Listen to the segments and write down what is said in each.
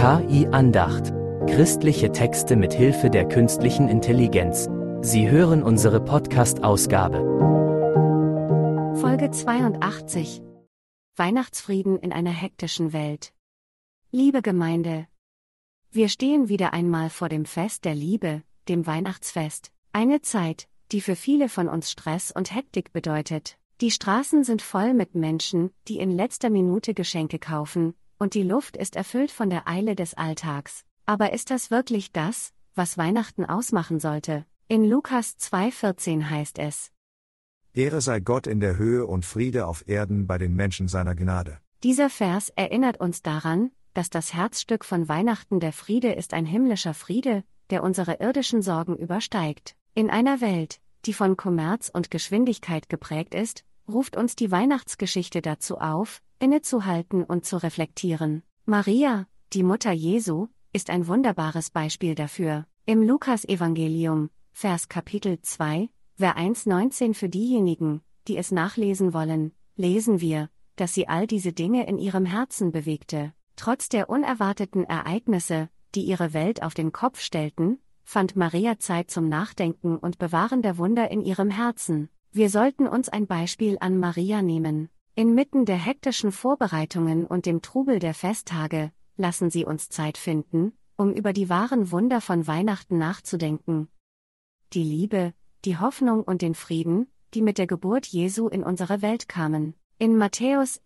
KI Andacht. Christliche Texte mit Hilfe der künstlichen Intelligenz. Sie hören unsere Podcast-Ausgabe. Folge 82. Weihnachtsfrieden in einer hektischen Welt. Liebe Gemeinde, wir stehen wieder einmal vor dem Fest der Liebe, dem Weihnachtsfest. Eine Zeit, die für viele von uns Stress und Hektik bedeutet. Die Straßen sind voll mit Menschen, die in letzter Minute Geschenke kaufen, und die Luft ist erfüllt von der Eile des Alltags. Aber ist das wirklich das, was Weihnachten ausmachen sollte? In Lukas 2,14 heißt es: Ehre sei Gott in der Höhe und Friede auf Erden bei den Menschen seiner Gnade. Dieser Vers erinnert uns daran, dass das Herzstück von Weihnachten der Friede ist, ein himmlischer Friede, der unsere irdischen Sorgen übersteigt. In einer Welt, die von Kommerz und Geschwindigkeit geprägt ist, ruft uns die Weihnachtsgeschichte dazu auf, innezuhalten und zu reflektieren. Maria, die Mutter Jesu, ist ein wunderbares Beispiel dafür. Im Lukas-Evangelium, Vers Kapitel 2, Vers 1,19 für diejenigen, die es nachlesen wollen, lesen wir, dass sie all diese Dinge in ihrem Herzen bewegte. Trotz der unerwarteten Ereignisse, die ihre Welt auf den Kopf stellten, fand Maria Zeit zum Nachdenken und Bewahren der Wunder in ihrem Herzen. Wir sollten uns ein Beispiel an Maria nehmen. Inmitten der hektischen Vorbereitungen und dem Trubel der Festtage, lassen Sie uns Zeit finden, um über die wahren Wunder von Weihnachten nachzudenken. Die Liebe, die Hoffnung und den Frieden, die mit der Geburt Jesu in unsere Welt kamen. In Matthäus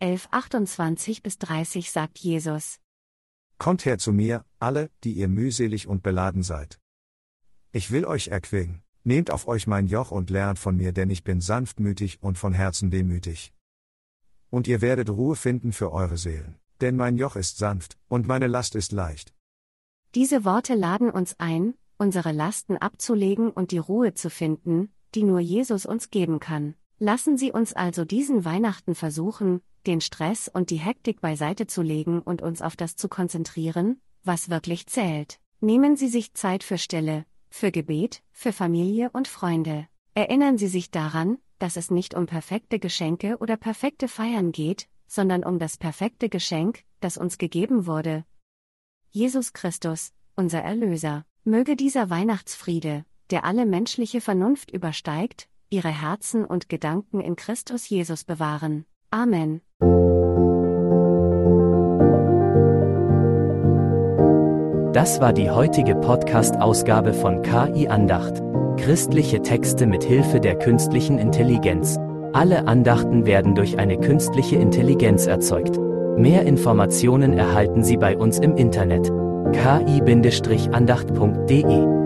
11,28-30 sagt Jesus: Kommt her zu mir, alle, die ihr mühselig und beladen seid. Ich will euch erquicken. Nehmt auf euch mein Joch und lernt von mir, denn ich bin sanftmütig und von Herzen demütig. Und ihr werdet Ruhe finden für eure Seelen, denn mein Joch ist sanft, und meine Last ist leicht. Diese Worte laden uns ein, unsere Lasten abzulegen und die Ruhe zu finden, die nur Jesus uns geben kann. Lassen Sie uns also diesen Weihnachten versuchen, den Stress und die Hektik beiseite zu legen und uns auf das zu konzentrieren, was wirklich zählt. Nehmen Sie sich Zeit für Stille, für Gebet, für Familie und Freunde. Erinnern Sie sich daran, dass es nicht um perfekte Geschenke oder perfekte Feiern geht, sondern um das perfekte Geschenk, das uns gegeben wurde: Jesus Christus, unser Erlöser. Möge dieser Weihnachtsfriede, der alle menschliche Vernunft übersteigt, Ihre Herzen und Gedanken in Christus Jesus bewahren. Amen. Das war die heutige Podcast-Ausgabe von KI Andacht. Christliche Texte mit Hilfe der künstlichen Intelligenz. Alle Andachten werden durch eine künstliche Intelligenz erzeugt. Mehr Informationen erhalten Sie bei uns im Internet: ki-andacht.de